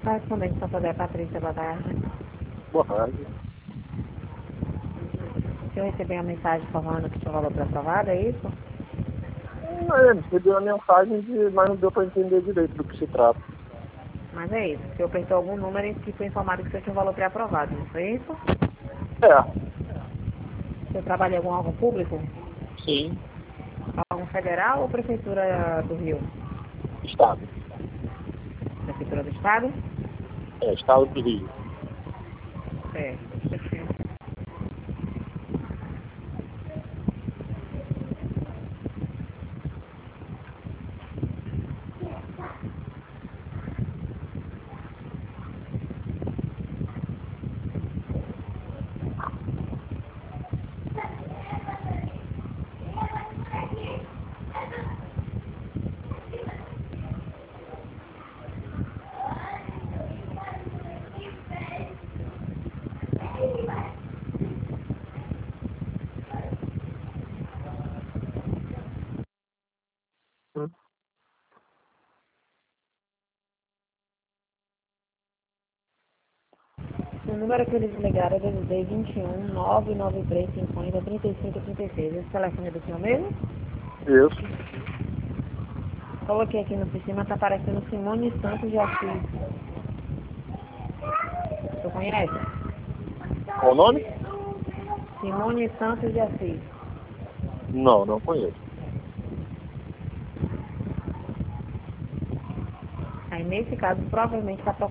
Correspondente São José, Patrícia, boa tarde. Boa tarde. O senhor recebeu uma mensagem informando que tinha valor para aprovado, é isso? Recebi uma mensagem, mas não deu para entender direito do que se trata. Mas é isso, o senhor apertou algum número em que foi informado que o senhor tinha um valor pré-aprovado, não foi isso? O senhor trabalha em algum órgão público? Sim. Órgão federal ou Prefeitura do Rio? Estado. Prefeitura do Estado? Estado do Rio. Perfeito. O número que eles ligaram é DDD 21 993 50 35 36. Esse telefone é do senhor mesmo? Isso. Coloquei aqui no sistema, está aparecendo Simone Santos de Assis. O senhor conhece? Qual o nome? Simone Santos de Assis. Não conheço. Aí, nesse caso, provavelmente está